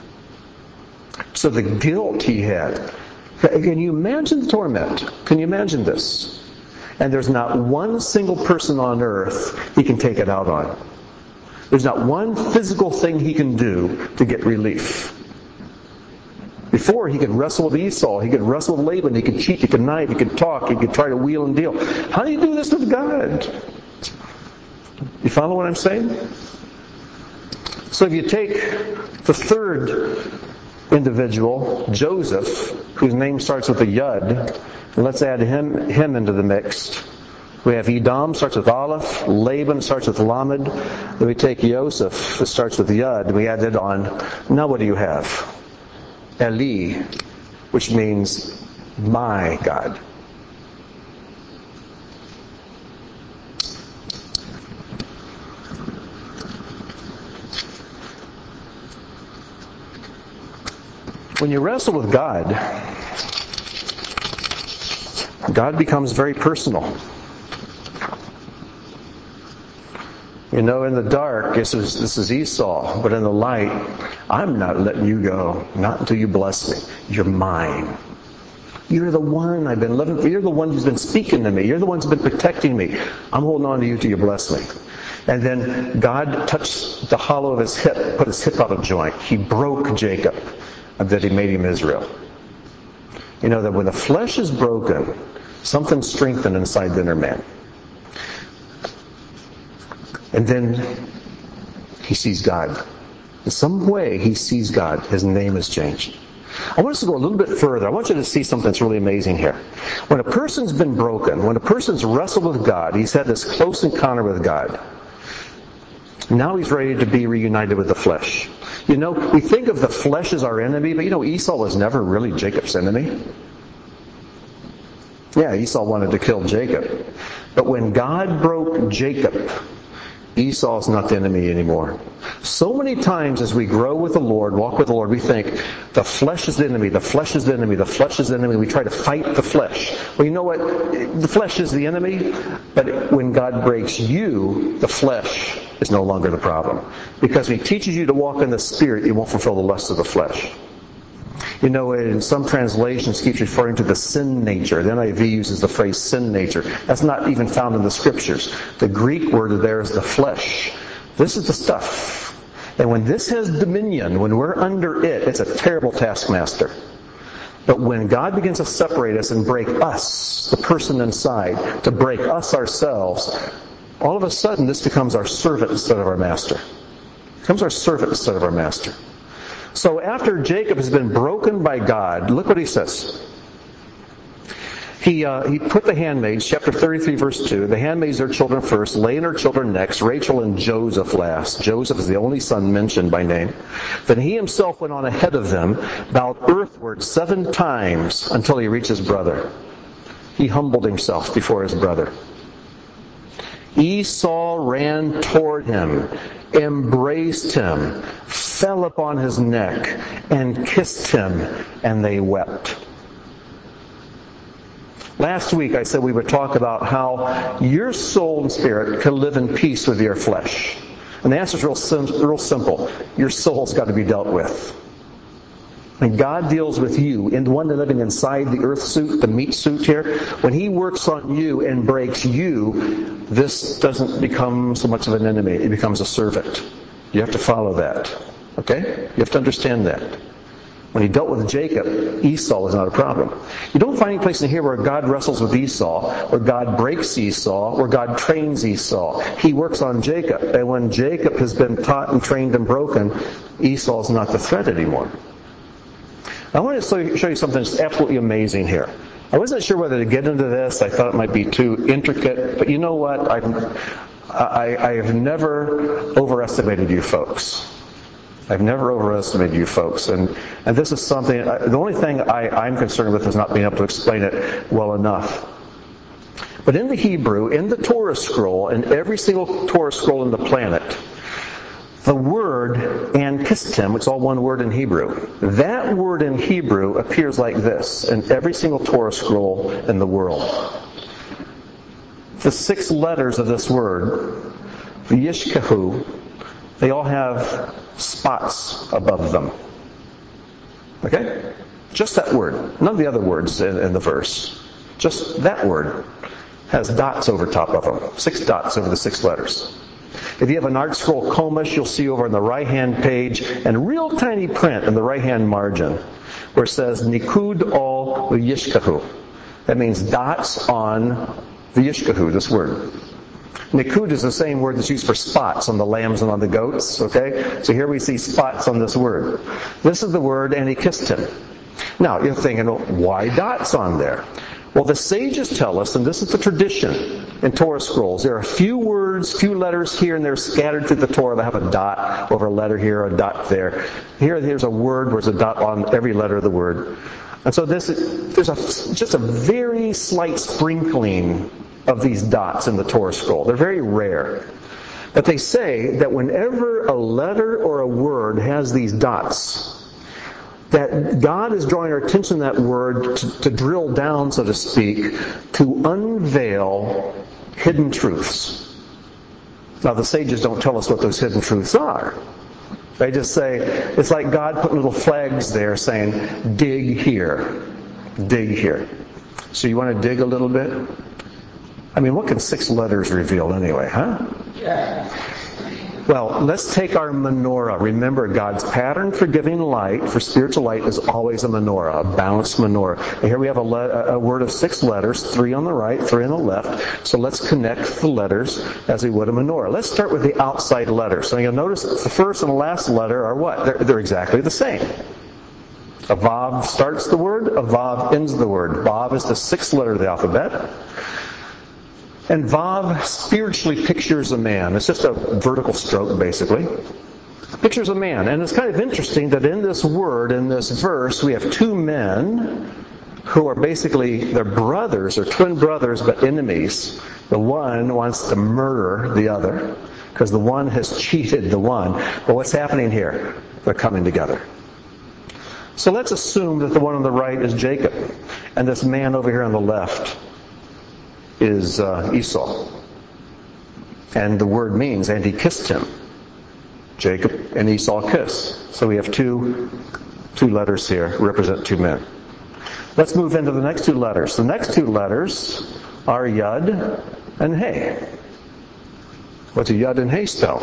So the guilt he had. Can you imagine the torment? Can you imagine this? And there's not one single person on earth he can take it out on. There's not one physical thing he can do to get relief. Before, he could wrestle with Esau, he could wrestle with Laban, he could cheat, he could knife, he could talk, he could try to wheel and deal. How do you do this with God? You follow what I'm saying? So if you take the third individual, Joseph, whose name starts with a Yud, and let's add him, him into the mix. We have Edom, starts with Aleph. Laban starts with Lamed. Then we take Joseph, it starts with Yud. We add it on. Now what do you have? Eli, which means my God. When you wrestle with God, God becomes very personal. You know, in the dark, this is, this is Esau, but in the light, I'm not letting you go, not until you bless me. You're mine. You're the one I've been living for. You're the one who's been speaking to me. You're the one who's been protecting me. I'm holding on to you till you bless me. And then God touched the hollow of his hip, put his hip out of joint. He broke Jacob, and that he made him Israel. You know that when the flesh is broken, something's strengthened inside the inner man. And then he sees God. In some way, he sees God. His name has changed. I want us to go a little bit further. I want you to see something that's really amazing here. When a person's been broken, when a person's wrestled with God, he's had this close encounter with God. Now he's ready to be reunited with the flesh. You know, we think of the flesh as our enemy, but you know, Esau was never really Jacob's enemy. Yeah, Esau wanted to kill Jacob. But when God broke Jacob, Esau's not the enemy anymore. So many times as we grow with the Lord, walk with the Lord, we think the flesh is the enemy, the flesh is the enemy, the flesh is the enemy. We try to fight the flesh. Well, you know what? The flesh is the enemy, but when God breaks you, the flesh is no longer the problem. Because when He teaches you to walk in the Spirit, you won't fulfill the lusts of the flesh. You know, in some translations, it keeps referring to the sin nature. The N I V uses the phrase sin nature. That's not even found in the Scriptures. The Greek word there is the flesh. This is the stuff. And when this has dominion, when we're under it, it's a terrible taskmaster. But when God begins to separate us and break us, the person inside, to break us ourselves, all of a sudden this becomes our servant instead of our master. It becomes our servant instead of our master. So after Jacob has been broken by God, look what he says. He uh, he put the handmaids, chapter thirty-three, verse two, the handmaids their children first, Leah her children next, Rachel and Joseph last. Joseph is the only son mentioned by name. Then he himself went on ahead of them, bowed earthward seven times until he reached his brother. He humbled himself before his brother. Esau ran toward him, embraced him, fell upon his neck, and kissed him, and they wept. Last week I said we would talk about how your soul and spirit can live in peace with your flesh. And the answer is real, sim- real simple. Your soul's got to be dealt with. And God deals with you, in the one living inside the earth suit, the meat suit here. When He works on you and breaks you, this doesn't become so much of an enemy. It becomes a servant. You have to follow that. Okay? You have to understand that. When He dealt with Jacob, Esau was not a problem. You don't find any place in here where God wrestles with Esau, where God breaks Esau, where God trains Esau. He works on Jacob. And when Jacob has been taught and trained and broken, Esau is not the threat anymore. I want to show you something that's absolutely amazing here. I wasn't sure whether to get into this. I thought it might be too intricate. But you know what? I've, I, I have never overestimated you folks. I've never overestimated you folks. And, and this is something, the only thing I, I'm concerned with is not being able to explain it well enough. But in the Hebrew, in the Torah scroll, in every single Torah scroll on the planet, the word "and kissed him," which is all one word in Hebrew, that word in Hebrew appears like this in every single Torah scroll in the world. The six letters of this word, V'yishkahu, they all have spots above them. Okay? Just that word. None of the other words in, in the verse. Just that word has dots over top of them. Six dots over the six letters. If you have an art scroll Chumash, you'll see over on the right-hand page, and real tiny print in the right-hand margin, where it says Nikud al V'yishkahu. That means dots on V'yishkahu, this word. Nikud is the same word that's used for spots on the lambs and on the goats, okay? So here we see spots on this word. This is the word, and he kissed him. Now, you're thinking, well, why dots on there? Well, the sages tell us, and this is the tradition in Torah scrolls, there are a few words, few letters here and there scattered through the Torah that have a dot over a letter here, a dot there. Here, there's a word where there's a dot on every letter of the word. And so this is, there's a, just a very slight sprinkling of these dots in the Torah scroll. They're very rare. But they say that whenever a letter or a word has these dots, that God is drawing our attention to that word to, to drill down, so to speak, to unveil hidden truths. Now, the sages don't tell us what those hidden truths are. They just say, it's like God put little flags there saying, dig here, dig here. So you want to dig a little bit? I mean, what can six letters reveal anyway, huh? Yeah. Well, let's take our menorah. Remember, God's pattern for giving light, for spiritual light, is always a menorah, a balanced menorah. And here we have a, le- a word of six letters, three on the right, three on the left. So let's connect the letters as we would a menorah. Let's start with the outside letters. So you'll notice the first and the last letter are what? They're, they're exactly the same. A vav starts the word, a vav ends the word. Vav is the sixth letter of the alphabet. And Vav spiritually pictures a man. It's just a vertical stroke, basically. Pictures a man. And it's kind of interesting that in this word, in this verse, we have two men who are basically, they're brothers, or twin brothers, but enemies. The one wants to murder the other, because the one has cheated the one. But what's happening here? They're coming together. So let's assume that the one on the right is Jacob, and this man over here on the left is uh, Esau. And the word means, and he kissed him. Jacob and Esau kiss. So we have two Two letters here represent two men. Let's move into the next two letters. The next two letters are Yud and Hey. What's a Yud and Hey spell?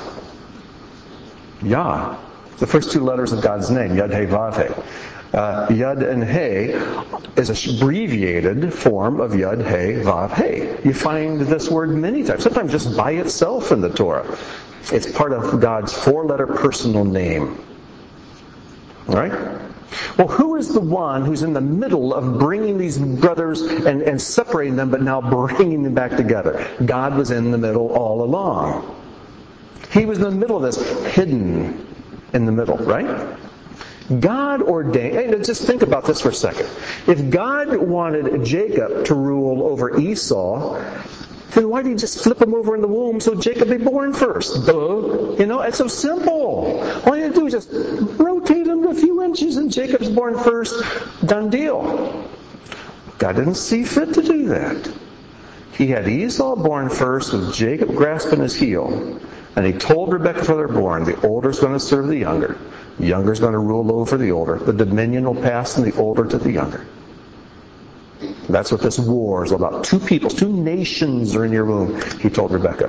Yah. The first two letters of God's name, Yud, Hey, Vav, Hey. Uh, Yud and Hey is an abbreviated form of Yud, Hey, Vav, Hey. You find this word many times, sometimes just by itself in the Torah. It's part of God's four-letter personal name. All right? Well, who is the one who's in the middle of bringing these brothers and, and separating them, but now bringing them back together? God was in the middle all along. He was in the middle of this, hidden in the middle, right? God ordained, hey, just think about this for a second. If God wanted Jacob to rule over Esau, then why did he just flip him over in the womb so Jacob be born first? Duh. You know, it's so simple. All you have to do is just rotate him a few inches and Jacob's born first. Done deal. God didn't see fit to do that. He had Esau born first with Jacob grasping his heel. And he told Rebekah before they're born, the older's going to serve the younger. The younger's going to rule over the older. The dominion will pass from the older to the younger. That's what this war is about. Two peoples, two nations are in your womb, he told Rebekah.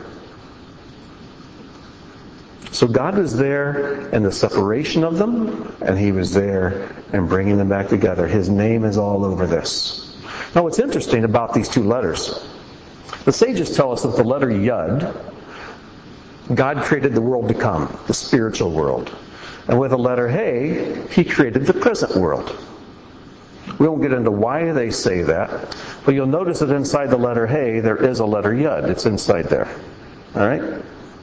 So God was there in the separation of them, and he was there in bringing them back together. His name is all over this. Now what's interesting about these two letters, the sages tell us that the letter Yud, God created the world to come, the spiritual world. And with the letter Hey, he created the present world. We won't get into why they say that, but you'll notice that inside the letter Hey, there is a letter Yud. It's inside there. All right?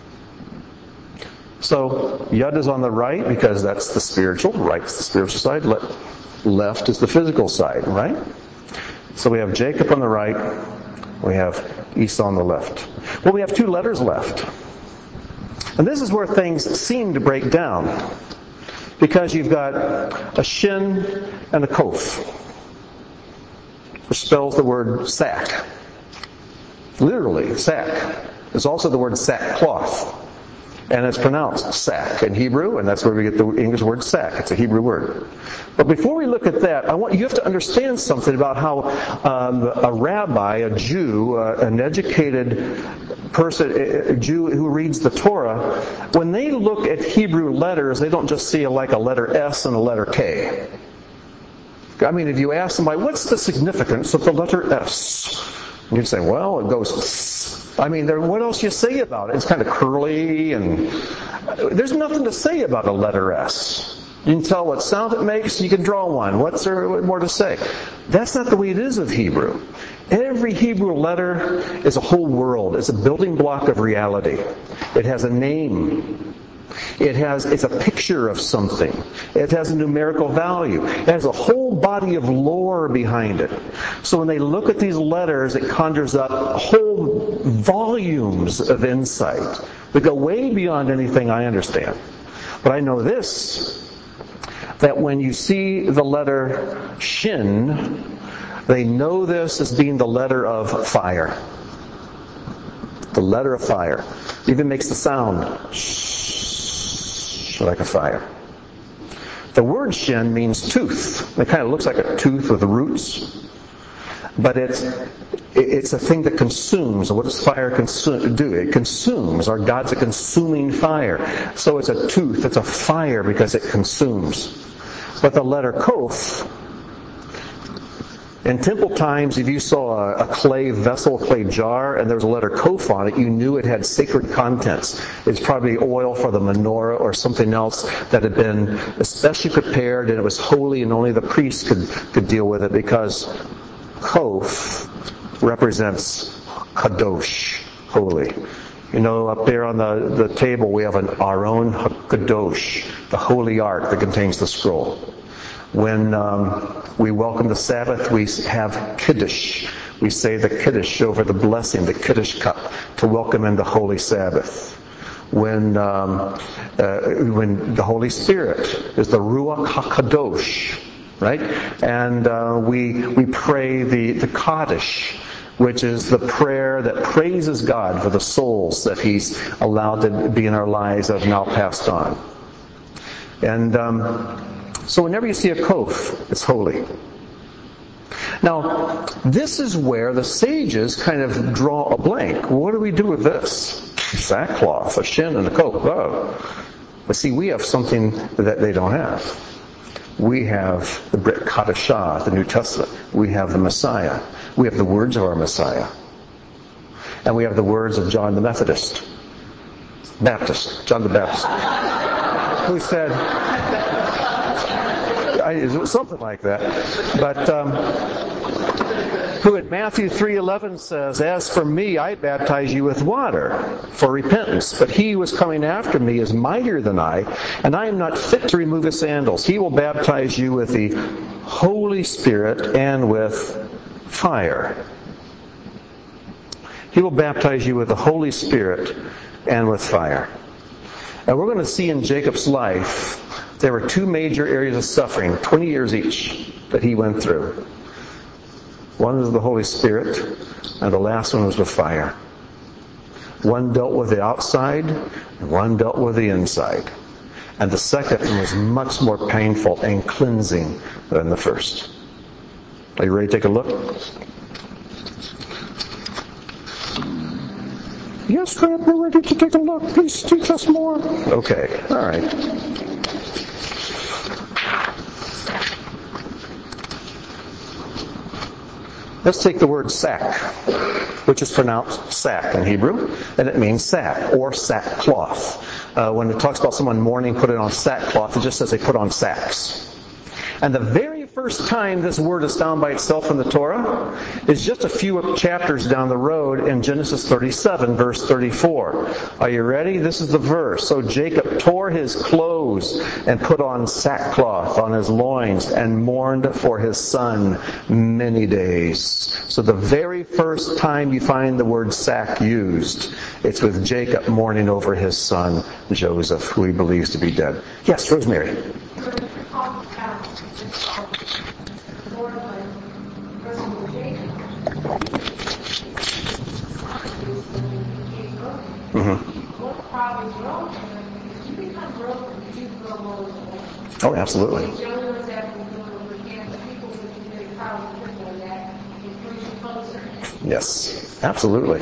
So, Yud is on the right because that's the spiritual. Right's the spiritual side. Le- left is the physical side, right? So we have Jacob on the right. We have Esau on the left. Well, we have two letters left. And this is where things seem to break down. Because you've got a shin and a kof, which spells the word sack. Literally, sack. There's also the word sackcloth. And it's pronounced sack in Hebrew, and that's where we get the English word sack. It's a Hebrew word. But before we look at that, I want you have to understand something about how um, a rabbi, a Jew, uh, an educated person, a Jew who reads the Torah, when they look at Hebrew letters, they don't just see like a letter S and a letter K. I mean, if you ask somebody, what's the significance of the letter S? And you'd say, well, it goes... I mean, there, what else you say about it? It's kind of curly, and there's nothing to say about a letter S. You can tell what sound it makes, you can draw one. What's there more to say? That's not the way it is with Hebrew. Every Hebrew letter is a whole world. It's a building block of reality. It has a name. It has, it's a picture of something. It has a numerical value. It has a whole body of lore behind it. So when they look at these letters, it conjures up whole volumes of insight that go way beyond anything I understand. But I know this, that when you see the letter Shin, they know this as being the letter of fire. The letter of fire. It even makes the sound like a fire. The word shin means tooth. It kind of looks like a tooth with roots. But it's it's a thing that consumes. What does fire consume, do? It consumes. Our God's a consuming fire. So it's a tooth. It's a fire because it consumes. But the letter kof, in temple times, if you saw a, a clay vessel, a clay jar, and there was a letter kof on it, you knew it had sacred contents. It's probably oil for the menorah or something else that had been especially prepared, and it was holy, and only the priest could, could deal with it, because kof represents kadosh, holy. You know, up there on the, the table we have an Aron HaKadosh, the holy ark that contains the scroll. When um, we welcome the Sabbath, we have Kiddush. We say the Kiddush over the blessing, the Kiddush cup, to welcome in the Holy Sabbath. When um, uh, when the Holy Spirit is the Ruach HaKadosh, right? And uh, we we pray the, the Kaddish, which is the prayer that praises God for the souls that He's allowed to be in our lives that have now passed on. And um, So whenever you see a kof, it's holy. Now, this is where the sages kind of draw a blank. What do we do with this? Sackcloth, a shin, and a kof. Oh. But see, we have something that they don't have. We have the Brit Kadashah, the New Testament. We have the Messiah. We have the words of our Messiah. And we have the words of John the Methodist. Baptist. John the Baptist. Who said... I, something like that. But... Um, who in Matthew three eleven says, "As for me, I baptize you with water for repentance, but he who is coming after me is mightier than I, and I am not fit to remove his sandals. He will baptize you with the Holy Spirit and with fire." He will baptize you with the Holy Spirit and with fire. And we're going to see in Jacob's life, there were two major areas of suffering, twenty years each, that he went through. One was the Holy Spirit, and the last one was with fire. One dealt with the outside, and one dealt with the inside. And the second one was much more painful and cleansing than the first. Are you ready to take a look? Yes, Grant, we're ready to take a look. Please teach us more. Okay, all right. Let's take the word sack, which is pronounced sack in Hebrew, and it means sack or sackcloth. Uh, when it talks about someone mourning, put it on sackcloth, it just says they put on sacks. And the very first time this word is found by itself in the Torah is just a few chapters down the road in Genesis thirty-seven, verse thirty-four. Are you ready? This is the verse. "So Jacob tore his clothes and put on sackcloth on his loins and mourned for his son many days." So the very first time you find the word sack used, it's with Jacob mourning over his son Joseph, who he believes to be dead. Yes, Rosemary. Mm-hmm. Oh, absolutely. Yes, absolutely.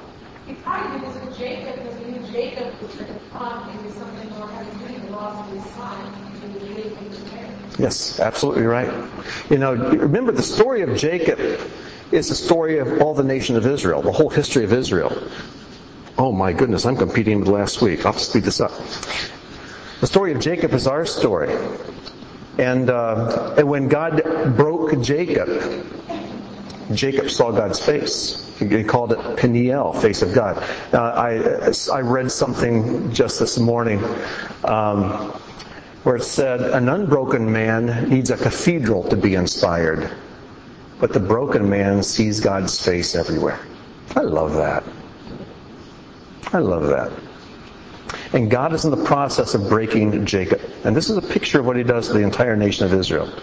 Yes, absolutely right. You know, remember the story of Jacob is the story of all the nation of Israel, the whole history of Israel. Oh my goodness, I'm competing with last week. I'll have to speed this up. The story of Jacob is our story. And, uh, and when God broke Jacob, Jacob saw God's face. He called it Peniel, face of God. Uh, I, I read something just this morning um, where it said, an unbroken man needs a cathedral to be inspired, but the broken man sees God's face everywhere. I love that. I love that. And God is in the process of breaking Jacob. And this is a picture of what he does to the entire nation of Israel.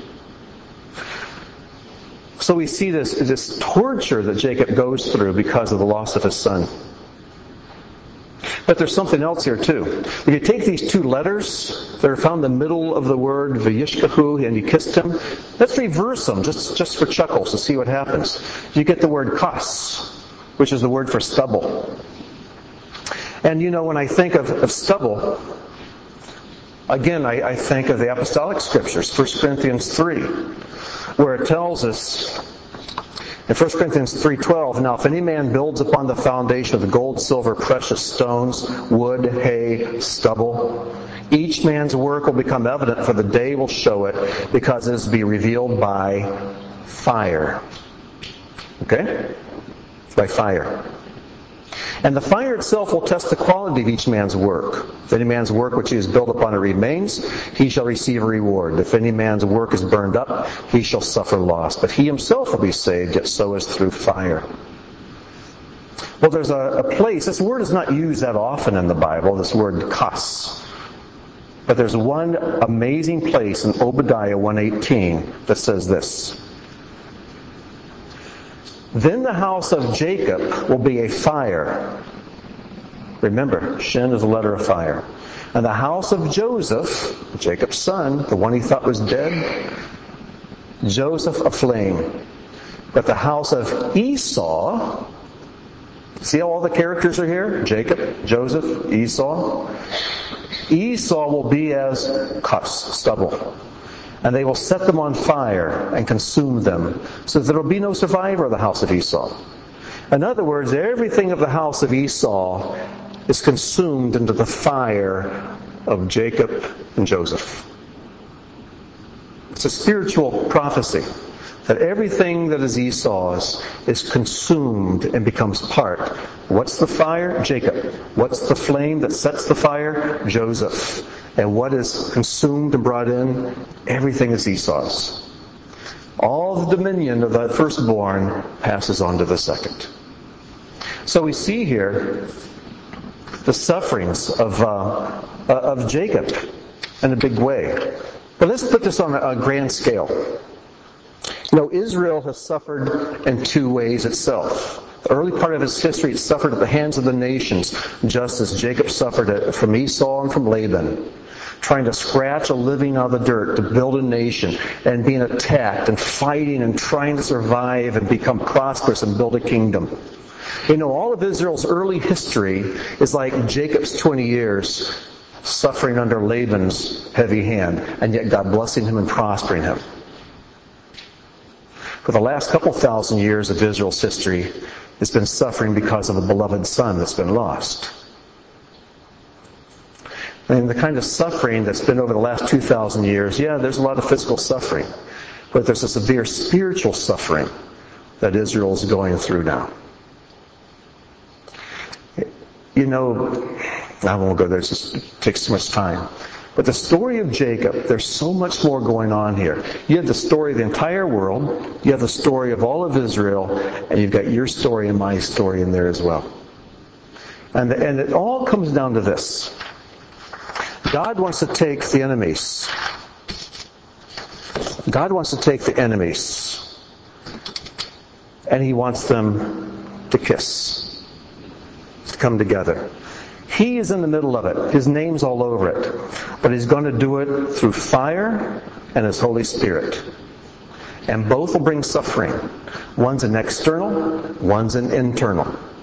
So we see this, this torture that Jacob goes through because of the loss of his son. But there's something else here too. If you take these two letters that are found in the middle of the word Vayishkahu, and you kissed him, let's reverse them just, just for chuckles to see what happens. You get the word kas, which is the word for stubble. And you know, when I think of, of stubble, again, I, I think of the apostolic scriptures, First Corinthians three, where it tells us in First Corinthians three twelve, now if any man builds upon the foundation of the gold, silver, precious stones, wood, hay, stubble, each man's work will become evident, for the day will show it, because it is to be revealed by fire. Okay? By fire. And the fire itself will test the quality of each man's work. If any man's work which he has built upon it remains, he shall receive a reward. If any man's work is burned up, he shall suffer loss. But he himself will be saved, yet so is through fire. Well, there's a, a place, this word is not used that often in the Bible, this word kas. But there's one amazing place in Obadiah one eighteen that says this. Then the house of Jacob will be a fire. Remember, Shin is a letter of fire. And the house of Joseph, Jacob's son, the one he thought was dead, Joseph aflame. But the house of Esau, see how all the characters are here? Jacob, Joseph, Esau. Esau will be as cups, stubble. And they will set them on fire and consume them, so that there will be no survivor of the house of Esau. In other words, everything of the house of Esau is consumed into the fire of Jacob and Joseph. It's a spiritual prophecy that everything that is Esau's is consumed and becomes part. What's the fire? Jacob. What's the flame that sets the fire? Joseph. And what is consumed and brought in? Everything is Esau's. All the dominion of that firstborn passes on to the second. So we see here the sufferings of uh, of Jacob in a big way. But let's put this on a, a grand scale. You know, Israel has suffered in two ways itself. The early part of its history, it suffered at the hands of the nations, just as Jacob suffered it from Esau and from Laban, trying to scratch a living out of the dirt to build a nation, and being attacked and fighting and trying to survive and become prosperous and build a kingdom. You know, all of Israel's early history is like Jacob's twenty years suffering under Laban's heavy hand, and yet God blessing him and prospering him. For the last couple thousand years of Israel's history, it's been suffering because of a beloved son that's been lost. And the kind of suffering that's been over the last two thousand years, yeah, there's a lot of physical suffering, but there's a severe spiritual suffering that Israel is going through now. You know, I won't go there, it just takes too much time. But the story of Jacob, there's so much more going on here. You have the story of the entire world, you have the story of all of Israel, and you've got your story and my story in there as well. And, and it all comes down to this. God wants to take the enemies. God wants to take the enemies, and He wants them to kiss, to come together. He is in the middle of it. His name's all over it. But He's going to do it through fire and His Holy Spirit. And both will bring suffering. One's an external, one's an internal.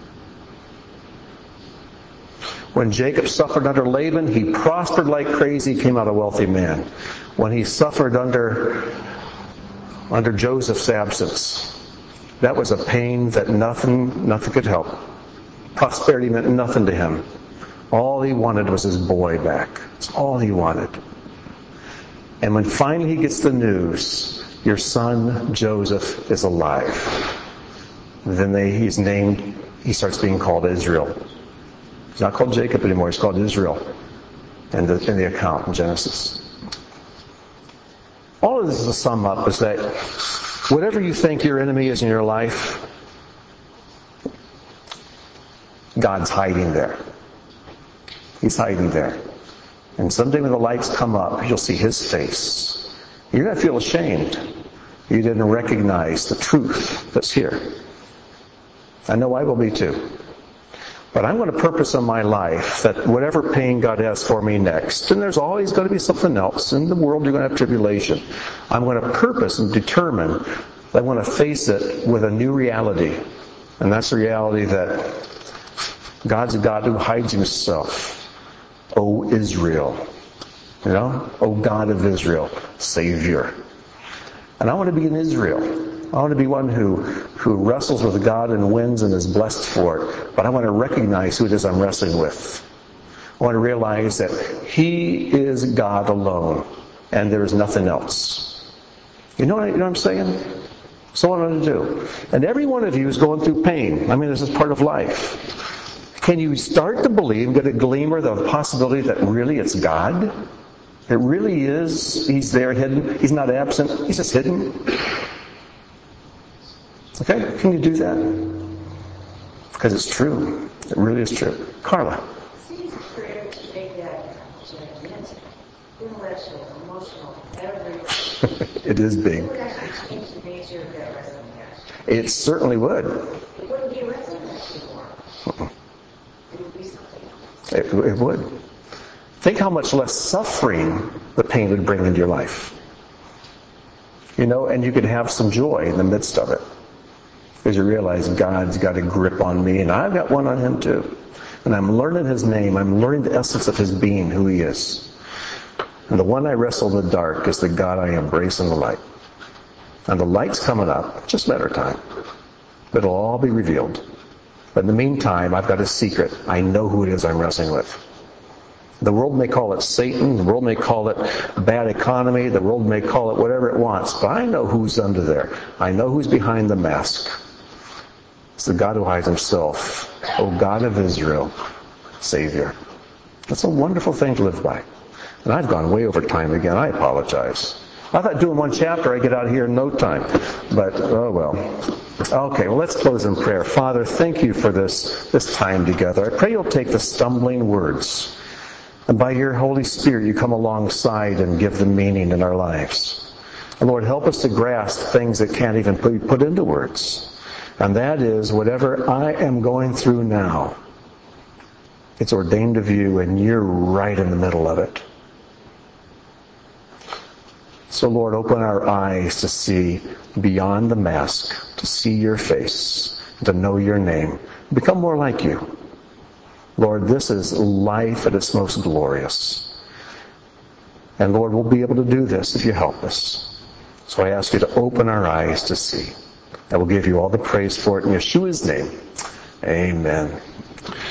When Jacob suffered under Laban, he prospered like crazy, came out a wealthy man. When he suffered under, under Joseph's absence, that was a pain that nothing, nothing could help. Prosperity meant nothing to him. All he wanted was his boy back. That's all he wanted. And when finally he gets the news, your son Joseph is alive, then they, he's named, he starts being called Israel. He's not called Jacob anymore, he's called Israel in the, in the account in Genesis. All of this is to sum up is that whatever you think your enemy is in your life, God's hiding there. He's hiding there. And someday when the lights come up, you'll see His face. You're going to feel ashamed. You didn't recognize the truth that's here. I know I will be too. But I'm going to purpose in my life that whatever pain God has for me next, and there's always going to be something else. In the world you're going to have tribulation. I'm going to purpose and determine that I want to face it with a new reality. And that's the reality that God's a God who hides Himself. O Israel. You know? O God of Israel. Savior. And I want to be an Israel. I want to be one who, who wrestles with God and wins and is blessed for it. But I want to recognize who it is I'm wrestling with. I want to realize that He is God alone. And there is nothing else. You know what, you know what I'm saying? So what I'm going to do. And every one of you is going through pain. I mean, this is part of life. Can you start to believe, get a gleamer of the possibility that really it's God? It really is. He's there hidden. He's not absent. He's just hidden. Okay? Can you do that? Because it's true. It really is true. Carla. It seems prayer to make that gigantic, intellectual, emotional, every... It is big. It would actually change the nature of that wrestling match. It certainly would. It wouldn't be a wrestling match anymore. It would be something else. It, it would. Think think how much less suffering the pain would bring into your life. You know, and you could have some joy in the midst of it. Because you realize God's got a grip on me, and I've got one on him too. And I'm learning his name. I'm learning the essence of his being, who he is. And the one I wrestle in the dark is the God I embrace in the light. And the light's coming up. Just a matter of time. It'll all be revealed. But in the meantime, I've got a secret. I know who it is I'm wrestling with. The world may call it Satan. The world may call it bad economy. The world may call it whatever it wants. But I know who's under there. I know who's behind the mask. It's the God who hides himself. O God of Israel, Savior. That's a wonderful thing to live by. And I've gone way over time again. I apologize. I thought doing one chapter I'd get out of here in no time. But, oh well. Okay, well let's close in prayer. Father, thank you for this, this time together. I pray you'll take the stumbling words, and by your Holy Spirit you come alongside and give them meaning in our lives. And Lord, help us to grasp things that can't even be put into words. And that is, whatever I am going through now, it's ordained of you, and you're right in the middle of it. So Lord, open our eyes to see beyond the mask, to see your face, to know your name, become more like you. Lord, this is life at its most glorious. And Lord, we'll be able to do this if you help us. So I ask you to open our eyes to see. I will give you all the praise for it in Yeshua's name. Amen.